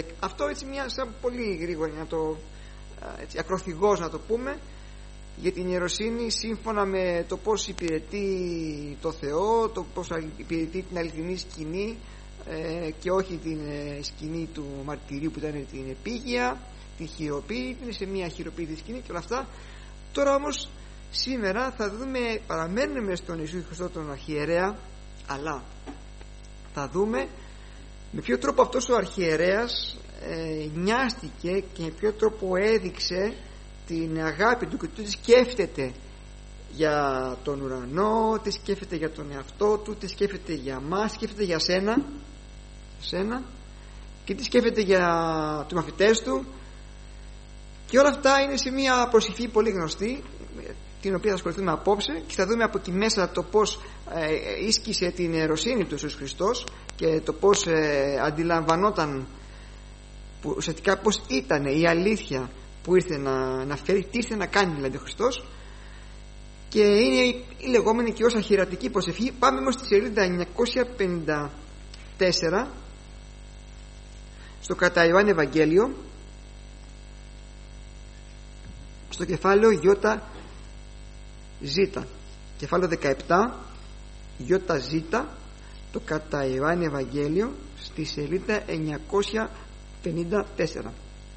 Αυτό έτσι σαν πολύ γρήγορα, να το έτσι, ακροθυγώς να το πούμε, για την ιεροσύνη σύμφωνα με το πώς υπηρετεί το Θεό, το πώς υπηρετεί την αληθινή σκηνή και όχι την σκηνή του μαρτυρίου που ήταν την επίγεια, τη χειροποίητη, είναι σε μια χειροποίητη σκηνή και όλα αυτά. Τώρα όμως σήμερα θα δούμε, παραμένουμε στον Ιησού Χριστό τον αρχιερέα, αλλά θα δούμε με ποιο τρόπο αυτός ο αρχιερέας νοιάστηκε και με ποιο τρόπο έδειξε την αγάπη του και τι σκέφτεται για τον ουρανό, τι σκέφτεται για τον εαυτό του, τι σκέφτεται για μας, σκέφτεται για σένα και τι σκέφτεται για τους μαθητές του, και όλα αυτά είναι σε μια προσευχή πολύ γνωστή, την οποία θα ασχοληθούμε απόψε, και θα δούμε από εκεί μέσα το πως ίσκησε την ιεροσύνη του Ιησούς Χριστός και το πως αντιλαμβανόταν ουσιαστικά πως ήταν η αλήθεια που ήρθε να φέρει, τι ήρθε να κάνει δηλαδή ο Χριστός, και είναι η λεγόμενη και ως αχειρατική προσευχή. Πάμε όμως στη σελίδα 954 στο κατά Ιωάννη Ευαγγέλιο, στο κεφάλαιο ΙΖ, κεφάλαιο 17 ΙΖ, το κατά Ιωάννη Ευαγγέλιο, στη σελίδα 954.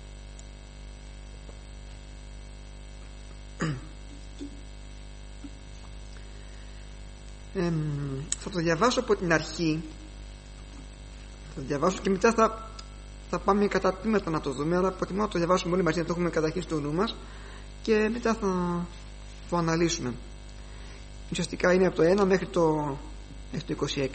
Θα το διαβάσω από την αρχή, θα το διαβάσω και μετά θα πάμε κατά τμήματα να το δούμε, αλλά προτιμώ να το διαβάσουμε όλοι μαζί, να το έχουμε καταρχήν στο νου μας και μετά θα το αναλύσουμε. Ουσιαστικά είναι από το 1 μέχρι το 26.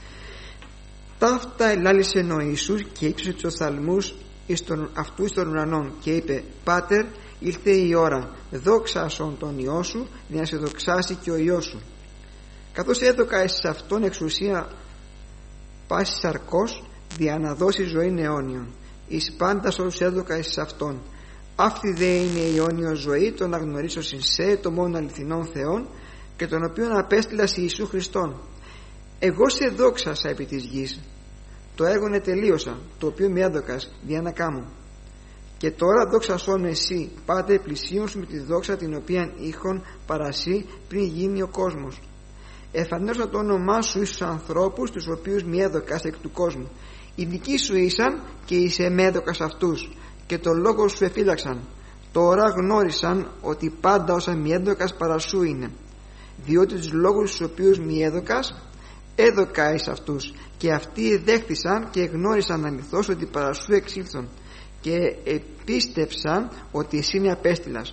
Ταύτα ελάλησε ο Ιησούς και ύψωσε τους οφθαλμούς αυτού εις των ουρανών και είπε: Πάτερ, ήλθε η ώρα, δόξασον τον Υιό σου, για να σε δοξάσει και ο Υιός σου. Καθώς έδωκα εις αυτόν εξουσία πάσης σαρκός, δια να δώσει ζωήν αιώνιον, εις πάντας όλους έδωκα εις αυτόν. Αυτή δε είναι η αιώνιο ζωή, τον να γνωρίσω συν σε, το μόνο αληθινόν Θεόν, και τον οποίον απέστειλας Ιησού Χριστόν. Εγώ σε δόξασα επί της γης, το έργο τελείωσα, το οποίο με έδωκας δια να κάμω. Και τώρα δόξασόν εσύ, Πάτερ, πλησίον σου με τη δόξα την οποία είχον παρασύ πριν γίνει ο κόσμος. Εφανέρωσα το όνομά σου εις τους ανθρώπους, τους οποίους μη έδωκας εκ του κόσμου. Οι δικοί σου ήσαν και εις εμέδωκας αυτούς, και το λόγο σου εφύλαξαν. Τώρα γνώρισαν ότι πάντα όσα μη έδωκας παρασού είναι, διότι τους λόγους τους οποίους μη έδωκας έδωκα εις αυτούς, και αυτοί εδέχθησαν και γνώρισαν αληθώς ότι παρασού εξήλθον, και επίστευσαν ότι εσύ με απέστειλας.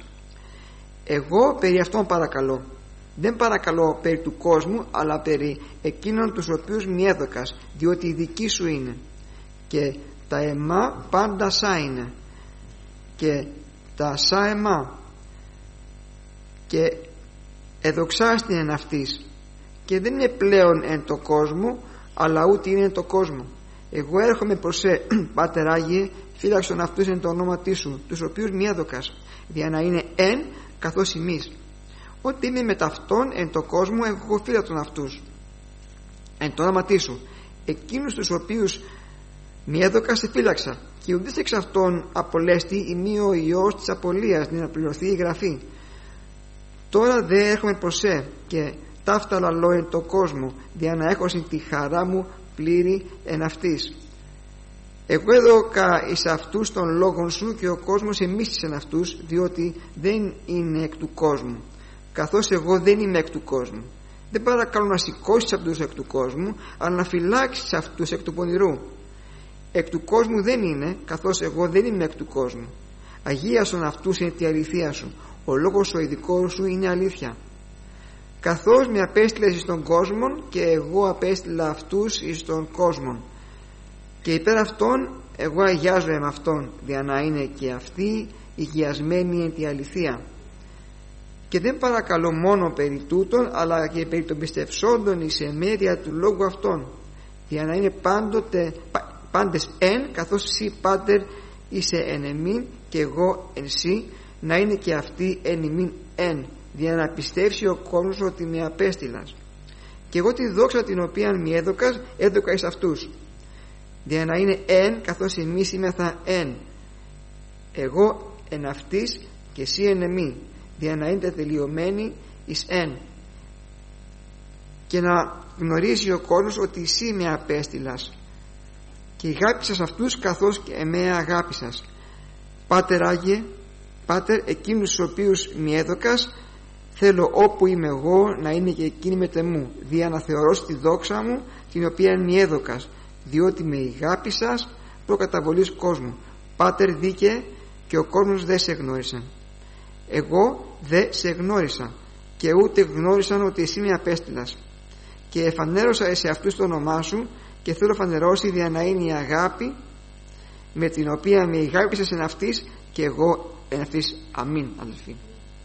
Εγώ περί αυτών παρακαλώ. Δεν παρακαλώ περί του κόσμου, αλλά περί εκείνων τους οποίους μη έδωκας, διότι οι δικοί σου είναι. Και τα εμά πάντα σά είναι, και τα σά εμά, και εδοξάστην εν αυτής, και δεν είναι πλέον εν το κόσμο, αλλά ούτε είναι εν το κόσμο. Εγώ έρχομαι προς σε, Πάτερ Άγιε, φύλαξον αυτούς εν το ονόματί σου, τους οποίους μη έδωκας, για να είναι εν καθώς εμείς. Ότι είμαι με ταυτόν εν το κόσμο, εγώ φύλαξον αυτούς εν το όνοματί σου. Εκείνους τους οποίους μη έδωκα σε φύλαξα, και ουδείς εξ αυτών απολέστη ημί ο Υιός της απολίας, για να πληρωθεί η γραφή. Τώρα δε έρχομαι προς σε, και ταύτα λαλώ εν το κόσμο, για να έχω τη χαρά μου πλήρη εν αυτής. Εγώ έδωκα εις αυτούς των λόγων σου, και ο κόσμος εμίσησεν αυτούς, διότι δεν είναι εκ του κόσμου, καθώς εγώ δεν είμαι εκ του κόσμου. Δεν παρακαλώ να σηκώσεις αυτούς εκ του κόσμου, αλλά να φυλάξεις αυτούς εκ του πονηρού. Εκ του κόσμου δεν είναι, καθώς εγώ δεν είμαι εκ του κόσμου. Αγίασον αυτούς εν τη αληθεία σου, ο λόγος ο ειδικός σου είναι αλήθεια. Καθώς με απέστειλες εις τον κόσμο, και εγώ απέστειλα αυτούς εις τον κόσμο, και υπέρ αυτών εγώ αγιάζομαι με αυτόν, για να είναι και αυτοί υγιασμένοι εν τη αληθεία. Και δεν παρακαλώ μόνο περί τούτων, αλλά και περί των πιστευσόντων εις εμέρεια του λόγου αυτών, για να είναι πάντες εν, καθώς εσύ Πάτερ είσαι εν εμήν και εγώ εν σύ, να είναι και αυτοί εν ημίν εν, για να πιστεύσει ο κόσμος ότι με απέστειλας. Και εγώ τη δόξα την οποία μη έδωκας, έδωκα εις αυτούς. δια να είναι εν, καθώς εμείς είμεθα εν. Εγώ εν αυτής και εσύ εν εμεί, δια να είναι τελειωμένοι εις εν, και να γνωρίζει ο κόσμος ότι εσύ με απέστειλας και αγάπησας αυτούς καθώς και εμένα αγάπησας. Πάτερ Άγιε, Πάτερ, εκείνους τους οποίους μη έδωκας, θέλω όπου είμαι εγώ να είναι και εκείνοι μετεμού, δια να θεωρώ τη δόξα μου την οποία μη έδωκας, διότι με αγάπησας προκαταβολής κόσμου. Πάτερ δίκαι, και ο κόσμος δεν σε γνώρισε. Εγώ δεν σε γνώρισα, και ούτε γνώρισαν ότι εσύ με απέστειλας. Και εφανέρωσα σε αυτούς το όνομά σου, και θέλω φανερώσει δια να είναι η αγάπη με την οποία με αγάπησες εν αυτής και εγώ εν αυτής. Αμήν, αδελφοί.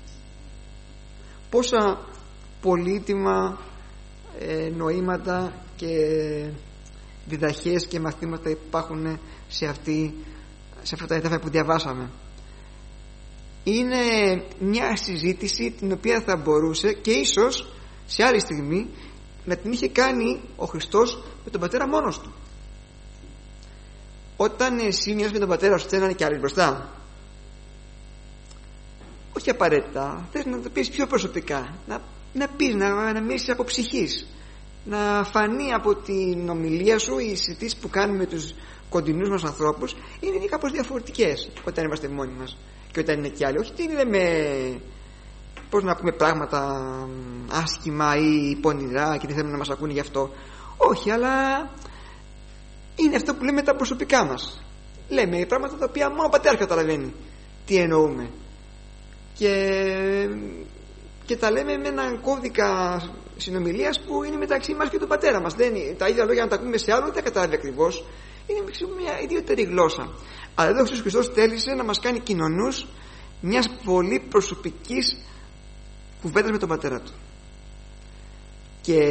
Πόσα πολύτιμα νοήματα και διδαχές και μαθήματα υπάρχουν σε αυτά τα εδάφια που διαβάσαμε. Είναι μια συζήτηση την οποία θα μπορούσε και ίσως σε άλλη στιγμή να την είχε κάνει ο Χριστός με τον Πατέρα μόνος του. Όταν εσύ μοιάζεις με τον Πατέρα σου, θέλει να είναι κι άλλοι μπροστά? Όχι απαραίτητα. Θες να το πεις πιο προσωπικά, να πεις, να μιλήσεις από ψυχής, να φανεί από την ομιλία σου. Οι συζητήσεις που κάνουμε με τους κοντινούς μας ανθρώπους είναι κάπως διαφορετικές όταν είμαστε μόνοι μας και όταν είναι κι άλλοι. Όχι τι λέμε, πώς να πούμε πράγματα άσχημα ή πονηρά και δεν θέλουμε να μας ακούνε γι' αυτό. Όχι, αλλά είναι αυτό που λέμε τα προσωπικά μας. Λέμε πράγματα τα οποία μόνο ο Πατέρας καταλαβαίνει τι εννοούμε, και τα λέμε με έναν κώδικα συνομιλίας που είναι μεταξύ μας και τον Πατέρα μας. Δεν είναι τα ίδια λόγια, να τα ακούμε σε άλλο δεν τα καταλάβει ακριβώς. Είναι μια ιδιαίτερη γλώσσα. Αλλά εδώ ο Ιησούς Χριστός θέλησε να μας κάνει κοινωνούς μιας πολύ προσωπικής κουβέντας με τον Πατέρα του. Και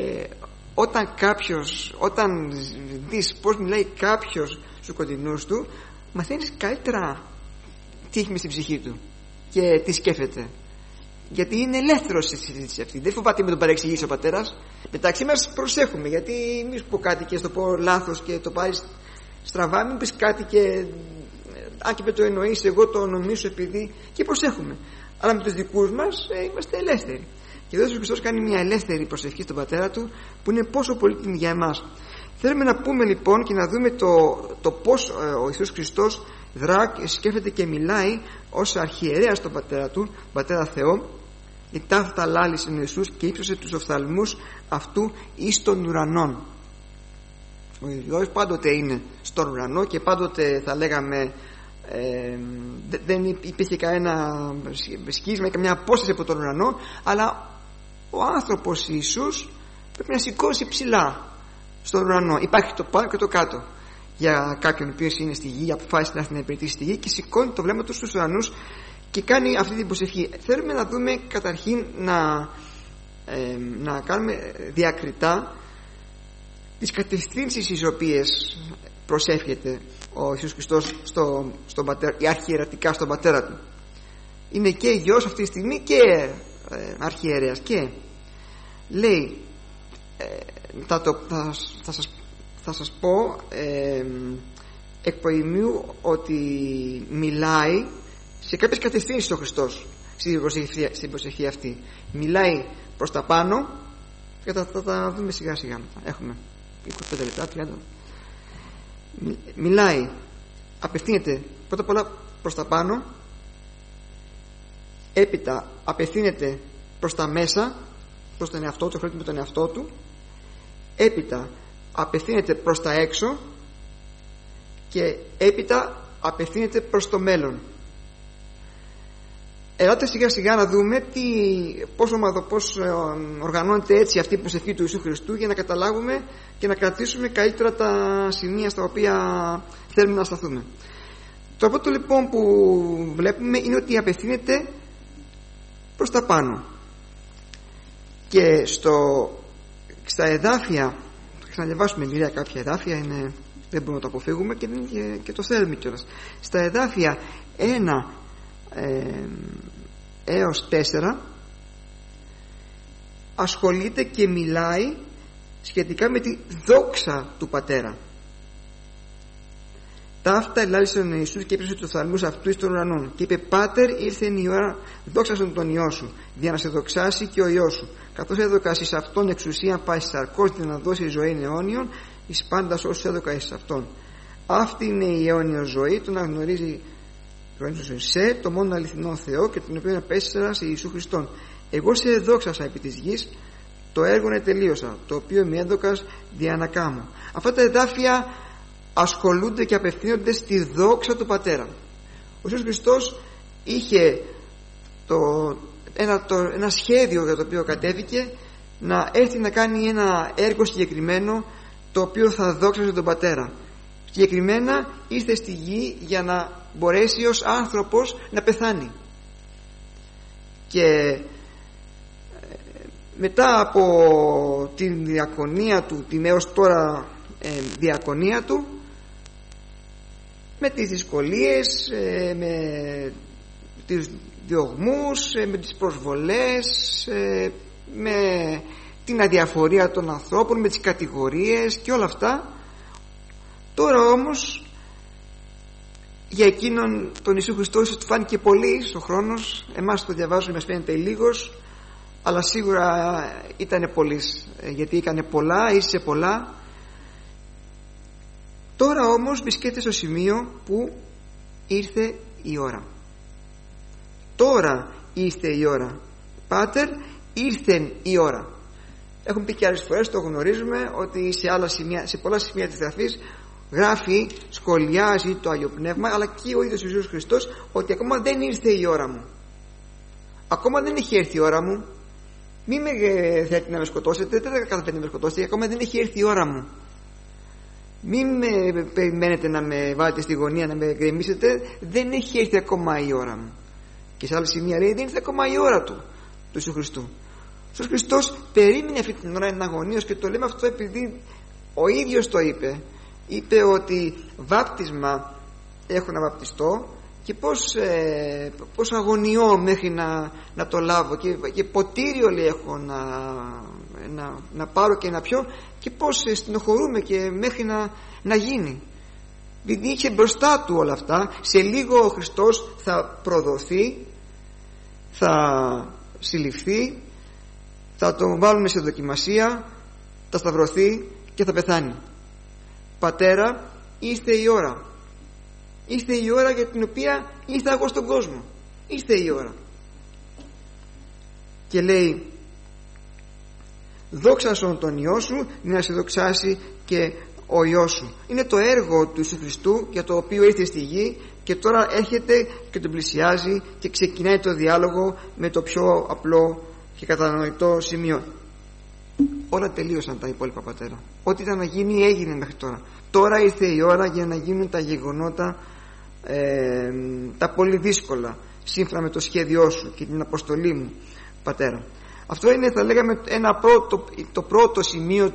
όταν δεις πως μιλάει κάποιος στους κοντινούς του, μαθαίνεις καλύτερα τι έχει μες στην ψυχή του και τι σκέφτεται, γιατί είναι ελεύθερος στη συζήτηση αυτή. Δεν φοβάται με τον παρεξηγήσει ο Πατέρας. Μεταξύ μας προσέχουμε, γιατί μη σου πω κάτι και στο πω λάθος και το πάρεις στραβά, μην πεις κάτι και αν και με το εννοείς εγώ το νομίζω επειδή, και προσέχουμε. Αλλά με τους δικούς μας είμαστε ελεύθεροι. Και εδώ ο Χριστός κάνει μια ελεύθερη προσευχή στον Πατέρα του που είναι πόσο πολύτιμη για εμάς. Θέλουμε να πούμε λοιπόν και να δούμε το πως ο Ιησούς Χριστός δρά, σκέφτεται και μιλάει ως αρχιερέας στον Πατέρα του, Πατέρα Θεό. Η ταύτα λάλησε ο Ιησούς και ύψωσε τους οφθαλμούς αυτού εις των ουρανών. Ο Υιός πάντοτε είναι στον ουρανό και πάντοτε θα λέγαμε δεν υπήρχε κανένα σκίσμα ή καμιά απόσταση από τον ουρανό, αλλά ο άνθρωπος Ιησούς πρέπει να σηκώσει ψηλά στον ουρανό. Υπάρχει το πάνω και το κάτω για κάποιον ο οποίος είναι στη γη, αποφάσισε να έρθει να υπηρετήσει στη γη και σηκώνει το βλέμμα του στους ουρανούς και κάνει αυτή την προσευχή. Θέλουμε να δούμε καταρχήν να κάνουμε διακριτά τις κατευθύνσεις τις οποίες προσεύχεται ο Ιησούς Χριστός στον Πατέρα, ή αρχιερατικά στον Πατέρα του. Είναι και Υιός αυτή τη στιγμή και αρχιερέας, και λέει θα σας πω εκ προημίου ότι μιλάει σε κάποιες κατευθύνσεις ο Χριστός στην προσευχή αυτή. Μιλάει προς τα πάνω και θα τα δούμε σιγά σιγά. Έχουμε 25 λεπτά, 30. Μιλάει, απευθύνεται πρώτα απ' όλα προς τα πάνω, έπειτα απευθύνεται προς τα μέσα, προς τον εαυτό του, με τον εαυτό του, έπειτα απευθύνεται προς τα έξω και έπειτα απευθύνεται προς το μέλλον. Ελάτε σιγά σιγά να δούμε πώς οργανώνεται έτσι αυτή η προσευχή του Ιησού Χριστού, για να καταλάβουμε και να κρατήσουμε καλύτερα τα σημεία στα οποία θέλουμε να σταθούμε. Το πρώτο λοιπόν που βλέπουμε είναι ότι απευθύνεται προς τα πάνω, και στα εδάφια, θα ξαναδιαβάσουμε λίγα κάποια εδάφια, δεν μπορούμε να το αποφύγουμε και το θέλουμε κιόλας. Στα εδάφια 1 έως 4 ασχολείται και μιλάει σχετικά με τη δόξα του Πατέρα. Ταύτα ελάλησαν ο Ιησούς και έπεσε τους οφθαλμούς αυτού εις των ουρανών. Και είπε: Πάτερ, ήρθε η ώρα, δόξασον τον Υιό σου, για να σε δοξάσει και ο Υιός σου. Καθώς έδωκας εις αυτόν εξουσία πάει σαρκός, για να δώσει ζωή αιώνιον εις πάντας όσους έδωκα εις αυτόν. Αυτή είναι η αιώνια ζωή, το να γνωρίζει σε το μόνο αληθινό Θεό και τον οποίο απέστειλα σε Ιησού Χριστόν. Εγώ σε δόξασα επί της γης, το έργο τελείωσα, το οποίο με έδωκας δια να κάμω. Αυτά τα εδάφια ασχολούνται και απευθύνονται στη δόξα του Πατέρα. Ο Ιησούς Χριστός είχε ένα σχέδιο για το οποίο κατέβηκε, να έρθει να κάνει ένα έργο συγκεκριμένο, το οποίο θα δόξασε τον Πατέρα. Συγκεκριμένα ήρθε στη γη για να μπορέσει ως άνθρωπος να πεθάνει. Και μετά από την διακονία του, την έως τώρα διακονία του, με τις δυσκολίες, με τις διωγμούς, με τις προσβολές, με την αδιαφορία των ανθρώπων, με τις κατηγορίες και όλα αυτά, τώρα όμως για εκείνον τον Ιησού Χριστό ίσως του φάνηκε πολύ ο χρόνος, εμάς το διαβάζουμε μας φαίνεται λίγος, αλλά σίγουρα ήταν πολύς, γιατί έκανε πολλά, ίσσε πολλά. Τώρα όμως βρισκέται στο σημείο που ήρθε η ώρα. Τώρα ήρθε η ώρα. Πάτερ, ήρθεν η ώρα. Έχουμε πει και άλλες φορές, το γνωρίζουμε, ότι σε πολλά σημεία της Γραφής γράφει, σχολιάζει το Άγιο Πνεύμα, αλλά και ο ίδιος ο Ιησούς Χριστός, ότι ακόμα δεν ήρθε η ώρα μου. Ακόμα δεν έχει έρθει η ώρα μου. Μην με θέλετε να με σκοτώσετε, δεν θα καταφέρετε να με σκοτώσετε, ακόμα δεν έχει έρθει η ώρα μου. Μην με περιμένετε να με βάλετε στη γωνία, να με γκρεμίσετε, δεν έχει έρθει ακόμα η ώρα μου. Και σε άλλα σημεία λέει, δεν ήρθε ακόμα η ώρα του Ιησού Χριστού. Ο Ιησούς Χριστός περίμενε αυτή την ώρα εναγωνίως, και το λέμε αυτό επειδή ο ίδιος το είπε. Είπε ότι βάπτισμα έχω να βαπτιστώ, και πώς αγωνιώ μέχρι να το λάβω, και ποτήριο λέει έχω να πάρω και να πιω, και πώς στενοχωρούμε και μέχρι να γίνει. Επειδή είχε μπροστά του όλα αυτά, σε λίγο ο Χριστός θα προδοθεί, θα συλληφθεί, θα τον βάλουμε σε δοκιμασία, θα σταυρωθεί και θα πεθάνει. Πατέρα, ήρθε η ώρα. Ήρθε η ώρα για την οποία ήρθα εγώ στον κόσμο. Ήρθε η ώρα. Και λέει, δόξασον τον Υιό σου, να σε δοξάσει και ο Υιός σου. Είναι το έργο του Ιησού Χριστού, για το οποίο ήρθε στη γη, και τώρα έρχεται και τον πλησιάζει και ξεκινάει το διάλογο με το πιο απλό και κατανοητό σημείο. Όλα τελείωσαν τα υπόλοιπα, Πατέρα. Ό,τι ήταν να γίνει έγινε μέχρι τώρα. Τώρα ήρθε η ώρα για να γίνουν τα γεγονότα, τα πολύ δύσκολα, σύμφωνα με το σχέδιό σου και την αποστολή μου, Πατέρα. Αυτό είναι, θα λέγαμε, το πρώτο σημείο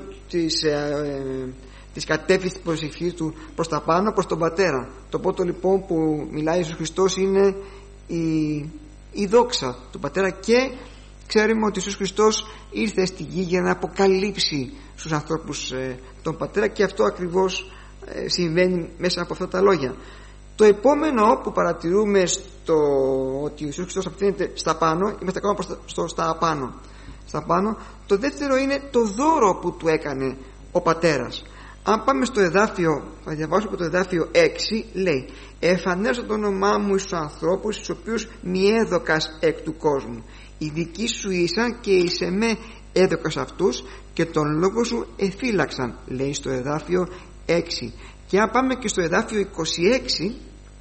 της κατεύθυνσης της προσευχής του προς τα πάνω, προς τον Πατέρα. Το πρώτο λοιπόν που μιλάει ο Ιησούς Χριστός είναι η δόξα του Πατέρα, και ξέρουμε ότι ο Ιησούς Χριστός ήρθε στη γη για να αποκαλύψει στους ανθρώπους τον Πατέρα, και αυτό ακριβώς συμβαίνει μέσα από αυτά τα λόγια. Το επόμενο που παρατηρούμε ότι ο Ιησούς Χριστός απευθύνεται στα πάνω, είμαστε ακόμα στα πάνω, το δεύτερο είναι το δώρο που του έκανε ο Πατέρας. Αν πάμε στο εδάφιο, θα διαβάσω από το εδάφιο 6, λέει, εφανέρωσα το όνομά μου στους ανθρώπους, στους οποίους μη έδωκας εκ του κόσμου. Οι δικοί σου ήσαν και εις εμέ έδωκας αυτούς, και τον λόγο σου εφύλαξαν, λέει στο εδάφιο 6. Και αν πάμε και στο εδάφιο 26,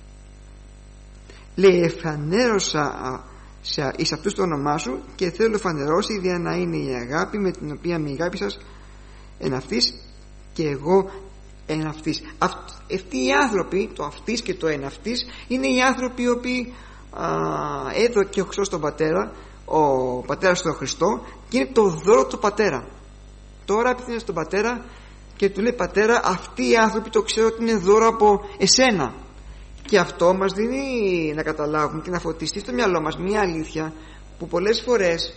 λέει, εφανέρωσα εις αυτούς το όνομά σου, και θέλω φανερώσει για να είναι η αγάπη με την οποία με αγάπησας εν αυτής και εγώ εν αυτής. Αυτοί οι άνθρωποι, το αυτής και το εν αυτής, είναι οι άνθρωποι οι οποίοι έδωκε ο Χριστός στον Πατέρα, ο Πατέρας στον Χριστό, και είναι το δώρο του Πατέρα. Τώρα απευθύνεται στον Πατέρα και του λέει, Πατέρα, αυτοί οι άνθρωποι το ξέρω ότι είναι δώρο από εσένα. Και αυτό μας δίνει να καταλάβουμε και να φωτιστεί στο μυαλό μας μια αλήθεια που πολλές φορές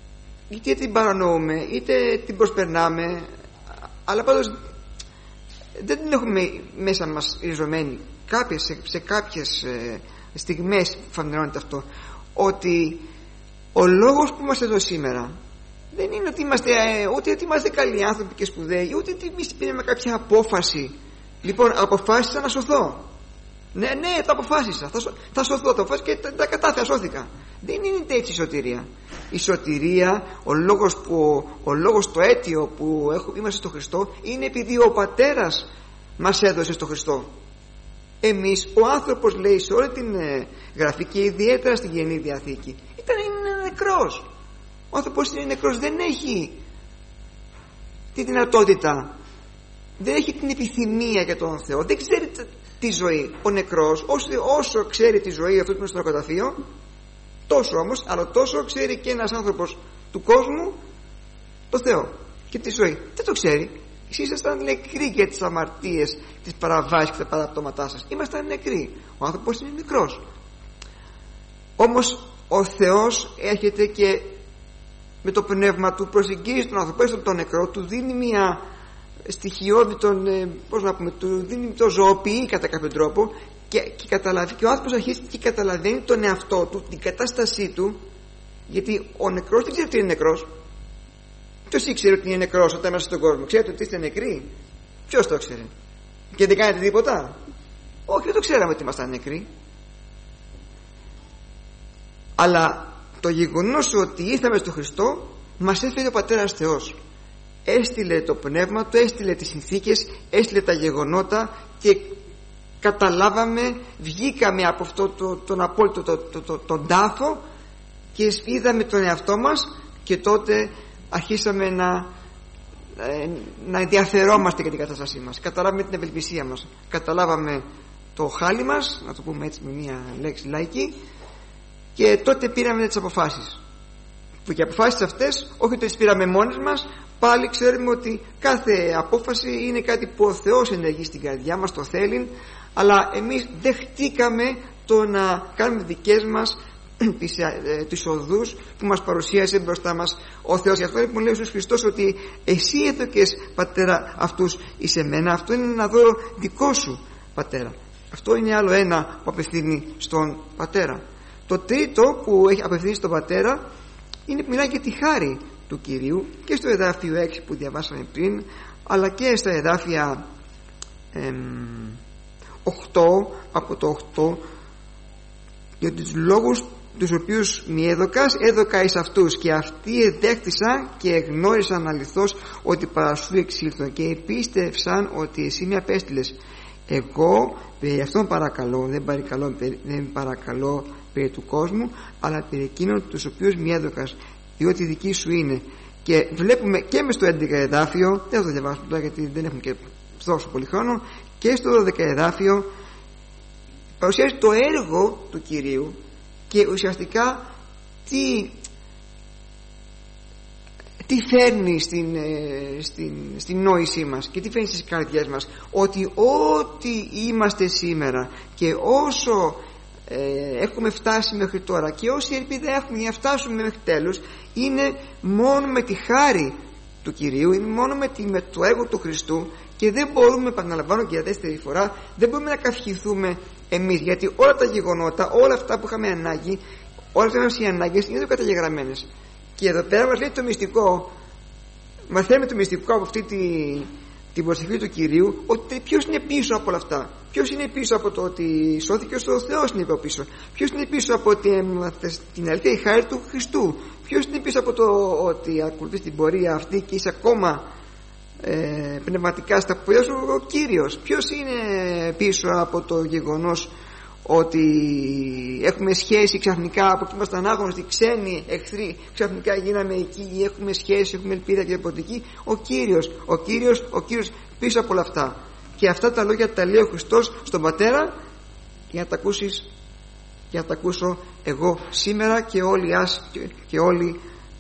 είτε την παρανοούμε είτε την προσπερνάμε, αλλά πάντως δεν την έχουμε μέσα μας ριζωμένη. Σε κάποιες στιγμές φανερώνεται αυτό, ότι ο λόγος που είμαστε εδώ σήμερα δεν είναι ότι είμαστε καλοί άνθρωποι και σπουδαίοι, ούτε ότι εμείς πήραμε κάποια απόφαση. Λοιπόν, αποφάσισα να σωθώ. Ναι, τα αποφάσισα. Θα σωθώ, τα αποφάσισα και τα κατάφερα, σώθηκα. Δεν είναι έτσι η σωτηρία. Η σωτηρία, ο λόγος, το αίτιο που είμαστε στο Χριστό, είναι επειδή ο Πατέρας μας έδωσε στο Χριστό. Εμείς, ο άνθρωπος, λέει σε όλη την Γραφή και ιδιαίτερα στην Καινή Διαθήκη, είναι νεκρός. Ο άνθρωπος είναι νεκρός, δεν έχει τη δυνατότητα, δεν έχει την επιθυμία για τον Θεό, δεν ξέρει τη ζωή. Ο νεκρός, όσο ξέρει τη ζωή αυτού που είναι στο νεκροταφείο, τόσο όμως, αλλά τόσο ξέρει και ένας άνθρωπος του κόσμου το Θεό και τη ζωή. Δεν το ξέρει. Εσείς ήσασταν νεκροί για τις αμαρτίες, τις παραβάσεις και τα παραπτώματά σας. Ήμασταν νεκροί. Ο άνθρωπος είναι νεκρός. Όμως ο Θεός έρχεται και με το πνεύμα του προσεγγίζει τον άνθρωπο, έστω τον νεκρό, του δίνει μια στοιχειώδη, του δίνει το ζωοποιεί κατά κάποιο τρόπο και καταλαβαίνει, και ο άνθρωπος αρχίζει και καταλαβαίνει τον εαυτό του, την κατάστασή του, γιατί ο νεκρός δεν ξέρει ότι είναι νεκρός. Ποιος ήξερε ότι είναι νεκρός όταν είμαστε στον κόσμο? Ξέρετε ότι είστε νεκροί? Ποιος το ξέρει? Και δεν κάνετε τίποτα? Όχι, δεν το ξέραμε ότι ήμασταν νεκροί. Αλλά το γεγονός ότι ήρθαμε στον Χριστό μας έφερε ο Πατέρας Θεός. Έστειλε το πνεύμα του, έστειλε τις συνθήκες, έστειλε τα γεγονότα και καταλάβαμε, βγήκαμε από αυτό τον απόλυτο τον τάφο και είδαμε τον εαυτό μας, και τότε αρχίσαμε να ενδιαφερόμαστε για την κατάστασή μας. Καταλάβαμε την ευελπισία μας, καταλάβαμε το χάλι μας, να το πούμε έτσι με μια λέξη λαϊκή, και τότε πήραμε τις αποφάσεις. Που και οι αποφάσεις αυτές, όχι ότι τις πήραμε μόνες μας, πάλι ξέρουμε ότι κάθε απόφαση είναι κάτι που ο Θεός ενεργεί στην καρδιά μας, το θέλει, αλλά εμείς δεχτήκαμε το να κάνουμε δικές μας τις οδούς που μας παρουσίασε μπροστά μας ο Θεός. Γι' αυτό λοιπόν λέει ο Ιησούς Χριστός ότι εσύ έδωκες, Πατέρα, αυτούς εις εμένα. Αυτό είναι ένα δώρο δικό σου, Πατέρα. Αυτό είναι άλλο ένα που απευθύνει στον Πατέρα. Το τρίτο που έχει απευθύνει στον Πατέρα είναι που μιλάει για τη χάρη του Κυρίου, και στο εδάφιο 6 που διαβάσαμε πριν, αλλά και στα εδάφια 8, από το 8, για τους λόγους τους οποίους μη έδωκα εις αυτούς, και αυτοί εδέχτησαν και εγνώρισαν αληθώς ότι παρά σου εξήλθον, και επίστευσαν ότι εσύ με απέστειλες. Εγώ περί αυτόν παρακαλώ, δεν παρακαλώ περί του κόσμου, αλλά περί εκείνων τους οποίους μη έδωκας, διότι δική σου είναι. Και βλέπουμε και μες στο 11 εδάφιο, δεν θα το διαβάσουμε τώρα γιατί δεν έχουμε και τόσο πολύ χρόνο, και στο 12 εδάφιο παρουσιάζει το έργο του Κυρίου και ουσιαστικά τι φέρνει στην νόησή μας και τι φέρνει στις καρδιές μας, ότι ό,τι είμαστε σήμερα και όσο έχουμε φτάσει μέχρι τώρα και όση ελπίδα έχουμε για να φτάσουμε μέχρι τέλους, είναι μόνο με τη χάρη του Κυρίου, είναι μόνο με το έργο του Χριστού, και δεν μπορούμε, επαναλαμβάνω και για δεύτερη φορά, δεν μπορούμε να καυχηθούμε εμείς, γιατί όλα τα γεγονότα, όλα αυτά που είχαμε ανάγκη, όλες αυτές οι ανάγκες είναι καταγεγραμμένες. Και εδώ πέρα μας λέει το μυστικό, μαθαίνουμε το μυστικό από αυτή την προσευχή του Κυρίου, ότι ποιος είναι πίσω από όλα αυτά. Ποιος είναι πίσω από το ότι σώθηκε ο Θεός, είναι πίσω. Ποιος είναι πίσω από την αλήθεια, η χάρη του Χριστού. Ποιος είναι πίσω από το ότι ακολουθείς την πορεία αυτή και είσαι ακόμα πνευματικά στα πόδια σου, ο Κύριος. Ποιος είναι πίσω από το γεγονός ότι έχουμε σχέση ξαφνικά, από εκεί ήμασταν άγνωστοι, ξένοι, εχθροί, ξαφνικά γίναμε εκεί, έχουμε σχέση, έχουμε ελπίδα και από εκεί? Ο Κύριος πίσω από όλα αυτά. Και αυτά τα λόγια τα λέει ο Χριστός στον Πατέρα, για να τα ακούσεις, για να τα ακούσω εγώ σήμερα και όλοι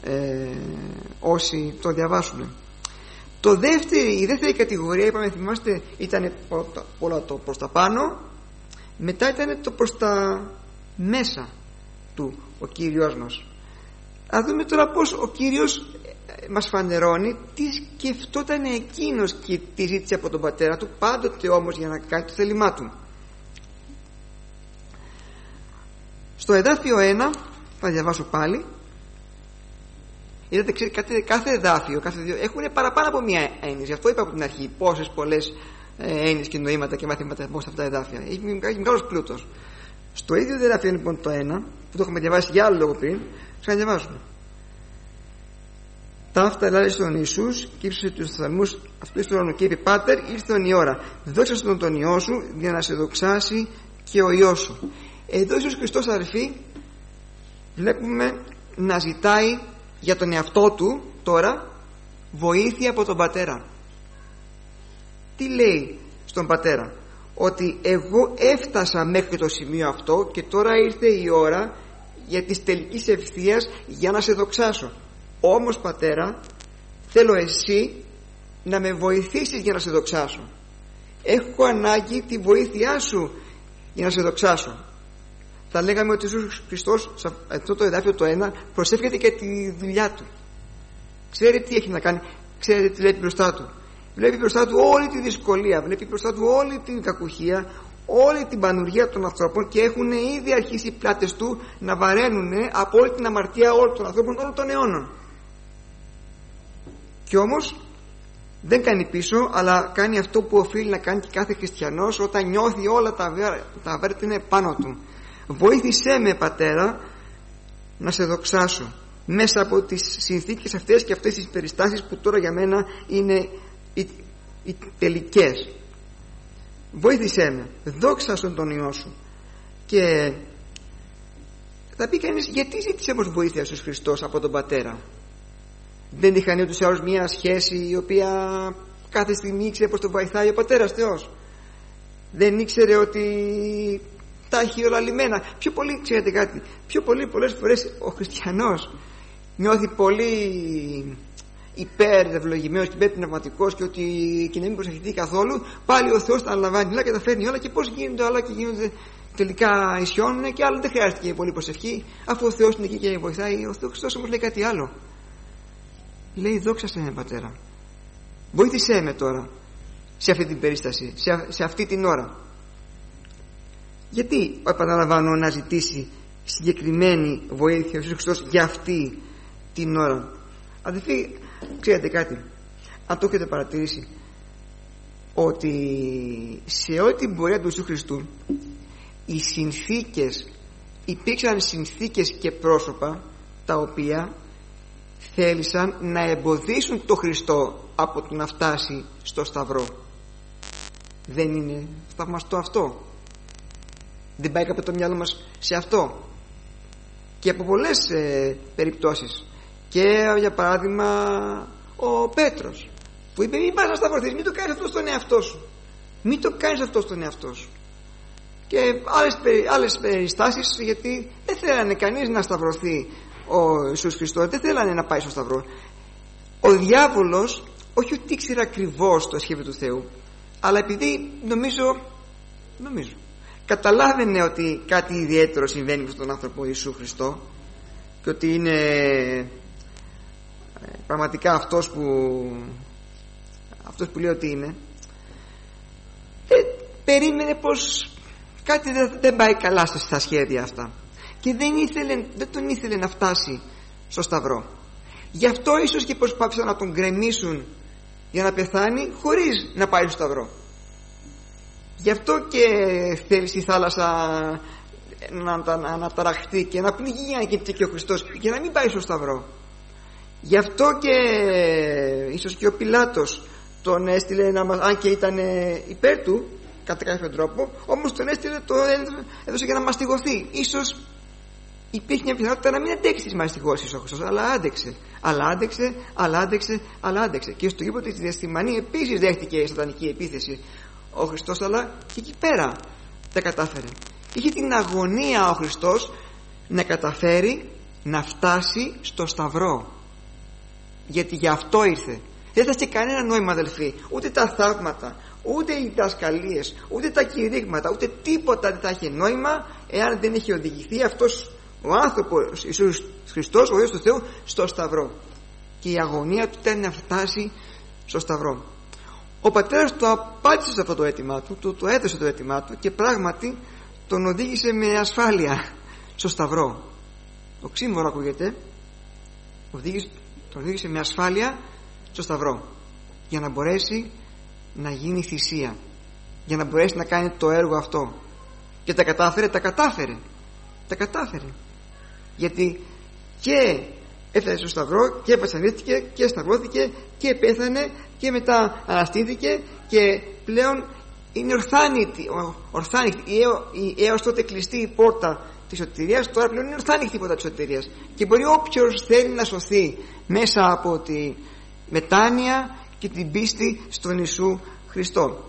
όσοι το διαβάσουν. Η δεύτερη κατηγορία, είπαμε, θυμάστε, ήταν όλα το προς τα πάνω, μετά ήταν το προς τα μέσα του ο Κύριος μας. Να δούμε τώρα πως ο Κύριος μας φανερώνει τι σκεφτόταν εκείνος και τι ζήτησε από τον πατέρα του, πάντοτε όμως για να κάνει το θέλημά του. Στο εδάφιο 1 θα διαβάσω πάλι. Είδατε, κάθε εδάφιο, κάθε δύο έχουν παραπάνω από μία έννοια. Γι' αυτό είπα από την αρχή πόσες πολλές έννοιες και νοήματα και μαθήματα σε αυτά τα εδάφια. Έχει μεγάλος πλούτος. Στο ίδιο εδάφιο λοιπόν το 1, που το έχουμε διαβάσει για άλλο λόγο πριν, ξαναδιαβάζουμε. Ταύτα ελάλη στον Ιησούς και ύψωσε τους θαλμούς αυτού του ουρανού και είπε: Πάτερ, ήρθον η ώρα. Δόξα στον τον Υιό σου, για να σε δοξάσει και ο Υιός σου. Εδώ Ιησούς Χριστός, αδελφοί, βλέπουμε να ζητάει για τον εαυτό του τώρα βοήθεια από τον πατέρα. Τι λέει στον πατέρα? Ότι εγώ έφτασα μέχρι το σημείο αυτό και τώρα ήρθε η ώρα για της τελικής ευθείας για να σε δοξάσω. Όμως πατέρα, θέλω εσύ να με βοηθήσεις για να σε δοξάσω. Έχω ανάγκη τη βοήθειά σου για να σε δοξάσω. Θα λέγαμε ότι ο Ιησούς Χριστός σε αυτό το εδάφιο το 1 προσεύχεται και τη δουλειά του. Ξέρει τι έχει να κάνει, ξέρει τι βλέπει μπροστά του. Βλέπει μπροστά του όλη τη δυσκολία, βλέπει μπροστά του όλη την κακουχία, όλη την πανουργία των ανθρώπων και έχουν ήδη αρχίσει οι πλάτες του να βαραίνουν από όλη την αμαρτία όλων των ανθρώπων όλων των αιώνων. Και όμως δεν κάνει πίσω, αλλά κάνει αυτό που οφείλει να κάνει και κάθε χριστιανός όταν νιώθει όλα τα βάρη είναι πάνω του. Βοήθησέ με, πατέρα, να σε δοξάσω μέσα από τις συνθήκες αυτές και αυτές τις περιστάσεις που τώρα για μένα είναι οι τελικές. Βοήθησέ με, δόξασον τον Υιό σου. Και θα πει κανείς, γιατί ζήτησε όμως βοήθεια ο Ιησούς Χριστός από τον πατέρα? Δεν είχαν ούτως ή άλλως μια σχέση η οποία κάθε στιγμή ήξερε πως τον βοηθάει ο πατέρας Θεός? Δεν ήξερε ότι τα έχει όλα λυμμένα? Πιο πολύ, ξέρετε κάτι, πιο πολύ πολλές φορές ο χριστιανός νιώθει πολύ υπερευλογημένος και υπερπνευματικός και ότι και να μην προσευχηθεί καθόλου, πάλι ο Θεός τα αναλαμβάνει όλα και τα φέρνει όλα, και πώς γίνονται όλα και γίνονται τελικά ισιώνουν, και άλλο δεν χρειάζεται και πολύ προσευχή, αφού ο Θεός είναι εκεί και βοηθάει. Ο Θεός Χριστός όμως λέει κάτι άλλο. Λέει: δόξασέ με, πατέρα, βοήθησέ με τώρα σε αυτή την περίσταση, σε αυτή την ώρα. Γιατί επαναλαμβάνω να ζητήσει συγκεκριμένη βοήθεια ο Ιησούς Χριστός για αυτή την ώρα? Αδελφοί, ξέρετε κάτι, αν το έχετε παρατηρήσει, ότι σε όλη την πορεία του Ιησού Χριστού οι συνθήκες, υπήρξαν συνθήκες και πρόσωπα τα οποία θέλησαν να εμποδίσουν το Χριστό από το να φτάσει στο Σταυρό. Δεν είναι θαυμαστό αυτό? Δεν πάει κάποτε το μυαλό μας σε αυτό? Και από πολλές περιπτώσεις. Και για παράδειγμα ο Πέτρος που είπε: μην πας να σταυρωθείς, μην το κάνεις αυτό στον εαυτό σου, μην το κάνεις αυτό στον εαυτό σου. Και άλλες περιστάσεις, γιατί δεν θέλανε κανείς να σταυρωθεί ο Ιησούς Χριστός, δεν θέλανε να πάει στο Σταυρό. Ο διάβολος όχι ότι ήξερε ακριβώς το σχέδιο του Θεού, αλλά επειδή νομίζω καταλάβαινε ότι κάτι ιδιαίτερο συμβαίνει με τον άνθρωπο Ιησού Χριστό και ότι είναι πραγματικά αυτός που λέει ότι είναι, περίμενε πως κάτι δεν πάει καλά στα σχέδια αυτά και δεν τον ήθελε να φτάσει στο Σταυρό. Γι' αυτό ίσως και προσπάθησαν να τον γκρεμίσουν για να πεθάνει χωρίς να πάει στο Σταυρό. Γι' αυτό και θέλει η θάλασσα να αναταραχθεί και να πνιγεί για να κυπτεί και ο Χριστός και να μην πάει στο Σταυρό. Γι' αυτό και ίσως και ο Πιλάτος τον έστειλε αν και ήταν υπέρ του κατά κάποιο τρόπο, όμως τον έστειλε, το έδωσε για να μαστιγωθεί. Ίσως υπήρχε μια πιθανότητα να μην αντέξει τις μαστιγώσεις ο Χριστός, αλλά άντεξε. Και στο ύπο της Γεθσιμανή επίσης δέχτηκε σατανική επίθεση ο Χριστός, αλλά και εκεί πέρα τα κατάφερε. Είχε την αγωνία ο Χριστός να καταφέρει να φτάσει στο Σταυρό, γιατί γι' αυτό ήρθε. Δεν θα είχε κανένα νόημα, αδελφοί, ούτε τα θαύματα, ούτε οι διδασκαλίες, ούτε τα κηρύγματα, ούτε τίποτα δεν θα είχε νόημα εάν δεν είχε οδηγηθεί αυτός ο άνθρωπος Ιησούς Χριστός, ο Υιός του Θεού, στο Σταυρό, και η αγωνία του ήταν να φτάσει στο Σταυρό. Ο πατέρας του απάντησε σε αυτό το αίτημά του, το έδωσε το αίτημά του, και πράγματι τον οδήγησε με ασφάλεια στο Σταυρό. Οξύμορο ακούγεται, τον οδήγησε με ασφάλεια στο Σταυρό, για να μπορέσει να γίνει θυσία, για να μπορέσει να κάνει το έργο αυτό. Και τα κατάφερε, γιατί και έφτασε στο Σταυρό και βασανίστηκε και σταυρώθηκε και πέθανε και μετά αναστήθηκε, και πλέον είναι ορθάνυχτη η έως τότε κλειστή η πόρτα της σωτηρίας. Τώρα πλέον είναι ορθάνυχτη η πόρτα της σωτηρίας, και μπορεί όποιος θέλει να σωθεί μέσα από τη μετάνοια και την πίστη στον Ιησού Χριστό.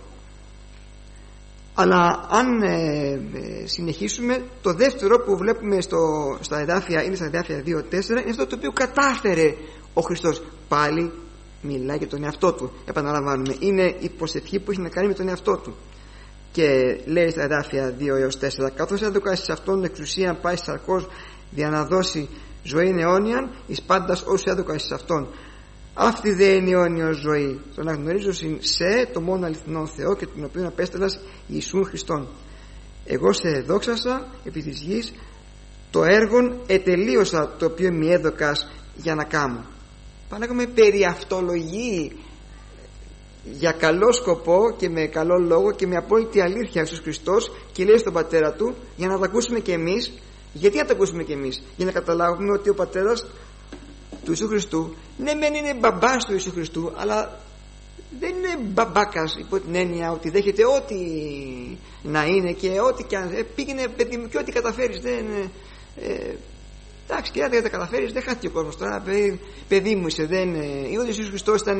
Αλλά αν συνεχίσουμε, το δεύτερο που βλέπουμε στα εδάφια, είναι στα εδάφια 2-4, είναι αυτό το οποίο κατάφερε ο Χριστός. Πάλι μιλάει για τον εαυτό του, επαναλαμβάνουμε, είναι η προσευχή που έχει να κάνει με τον εαυτό του, και λέει στα εδάφια 2-4: καθώς έδωκα σε αυτόν εξουσία πάει σαρκός για να δώσει ζωή αιώνιαν εις πάντας όσους έδωκα σε αυτόν. Αυτή δε είναι η αιώνιος ζωή, το να γνωρίζω σε το μόνο αληθινό Θεό και τον οποίο απέστελας Ιησούν Χριστόν. Εγώ σε δόξασα επί της γης, το έργον ετελείωσα το οποίο μη έδωκας για να κάμω. Πανάγαμε περί αυτολογии για καλό σκοπό και με καλό λόγο και με απόλυτη αλήθεια Ιησούς Χριστός, και λέει στον πατέρα του, για να τα ακούσουμε και εμείς. Γιατί να τα ακούσουμε και εμείς? Για να καταλάβουμε ότι ο πατέρας του Ιησού Χριστού, ναι μεν είναι μπαμπάς του Ιησού Χριστού, αλλά δεν είναι μπαμπάκας υπό την έννοια ότι δέχεται ό,τι να είναι και ό,τι και αν πήγαινε παιδί μου και ό,τι καταφέρεις, δεν εντάξει, και αν δεν τα καταφέρεις, δεν χάθηκε ο κόσμος τώρα, παιδί μου είσαι, δεν. Ή ο Ιησούς Χριστός ήταν